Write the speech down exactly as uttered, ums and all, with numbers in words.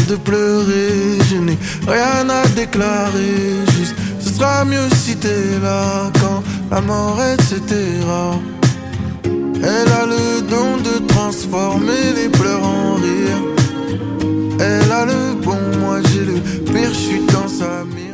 de pleurer. Je n'ai rien à déclarer, juste ce sera mieux si t'es là quand la mort et cetera. Elle a le don de transformer les pleurs en rire. Elle a le bon, moi j'ai le pire, je suis dans sa mire.